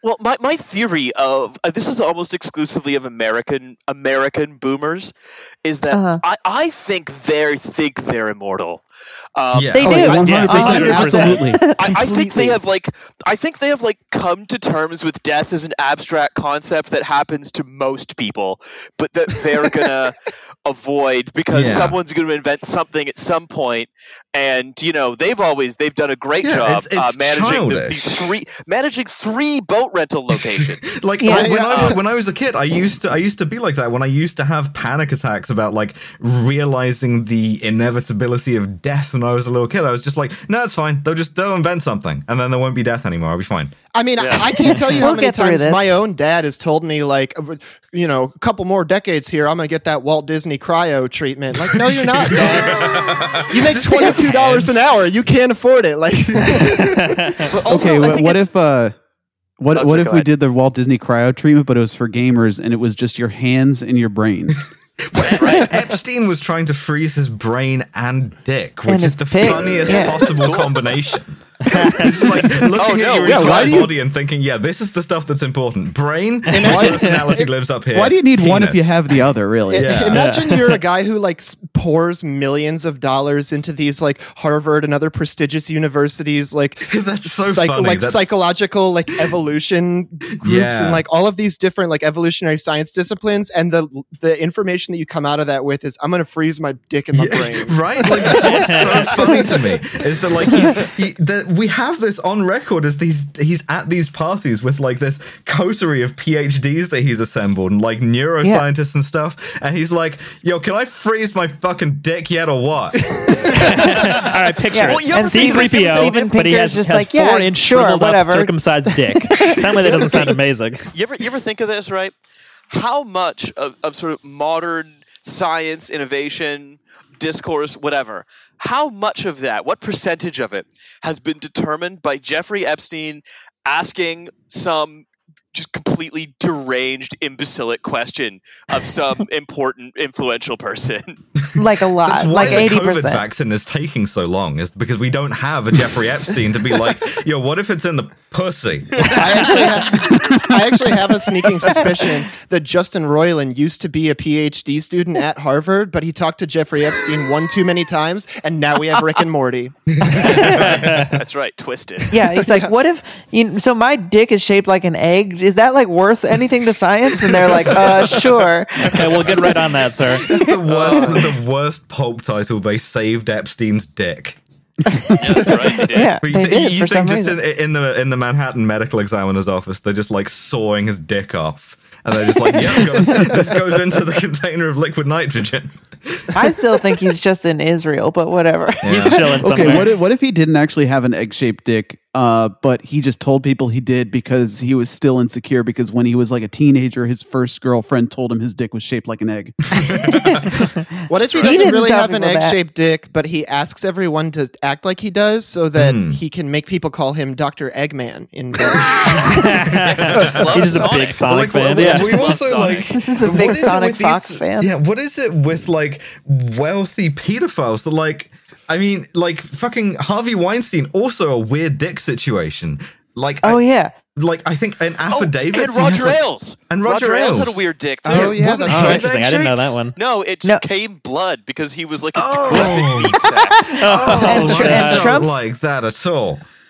Well, my theory of this is almost exclusively of American boomers, is that I think they're immortal. They do. 100%, absolutely. I think they have come to terms with death as an abstract concept that happens to most people, but that they're gonna avoid because someone's gonna invent something at some point. And they've done a great job managing three boat rental locations. When I was a kid, I used to be like that. When I used to have panic attacks about like realizing the inevitability of death when I was a little kid, I was just like, no, it's fine. They'll invent something, and then there won't be death anymore. I'll be fine. I mean, I can't tell you how many times my own dad has told me, like, a couple more decades here, I'm going to get that Walt Disney cryo treatment. Like, no, you're not, Dad. You make $22 an hour. You can't afford it. Like, what if we did the Walt Disney cryo treatment, but it was for gamers, and it was just your hands and your brain? Epstein was trying to freeze his brain and dick, which is the funniest possible combination. Just like looking at your entire body and thinking, this is the stuff that's important. Brain, personality lives up here. Why do you need one if you have the other, really? Imagine you're a guy who like pours millions of dollars into these like Harvard and other prestigious universities, like that's so funny. Like psychological like evolution groups and like all of these different like evolutionary science disciplines, and the information that you come out of that with is, I'm going to freeze my dick in my brain. Right? Like that's what's so funny to me is that like we have this on record as he's at these parties with like this coterie of PhDs that he's assembled and like neuroscientists and stuff, and he's like, yo, can I freeze my fucking dick yet or what? All right, picture it. And C-3PO, but he has just like 4-inch shriveled up circumcised dick. Tell me that doesn't sound amazing. You ever think of this, right? How much of sort of modern science, innovation, discourse, whatever, how much of that, what percentage of it has been determined by Jeffrey Epstein asking some just completely deranged, imbecilic question of some important, influential person? Like a lot, that's why like 80%. The COVID vaccine is taking so long, is because we don't have a Jeffrey Epstein to be like, yo, what if it's in the pussy? I actually have a sneaking suspicion that Justin Roiland used to be a PhD student at Harvard, but he talked to Jeffrey Epstein one too many times, and now we have Rick and Morty. That's right, twisted. Yeah, it's like, what if, so my dick is shaped like an egg? Is that like worth anything to science? And they're like, sure. Okay, we'll get right on that, sir. That's the worst pulp title. They saved Epstein's dick. Yeah, that's right. They did. Yeah, they did for some just reason. in the Manhattan medical examiner's office, they're just like sawing his dick off, and they're just like, this goes into the container of liquid nitrogen. I still think he's just in Israel, but whatever. Yeah. He's chilling somewhere. Okay, what if he didn't actually have an egg-shaped dick, but he just told people he did because he was still insecure, because when he was like a teenager, his first girlfriend told him his dick was shaped like an egg. What if he doesn't really have an egg-shaped dick, but he asks everyone to act like he does so that he can make people call him Dr. Eggman in bed? He's just a big Sonic fan. This is a big Sonic Fox fan. Yeah, what is it with like wealthy pedophiles that like, I mean, like fucking Harvey Weinstein, also a weird dick situation. Like, like I think an affidavit. And Roger Ailes. And Roger Ailes had Ailes a weird dick too. Oh yeah, that's right. Interesting. I didn't know that one. No, it came blood because he was like a decrepit meat sack. I don't Trump's like that at all.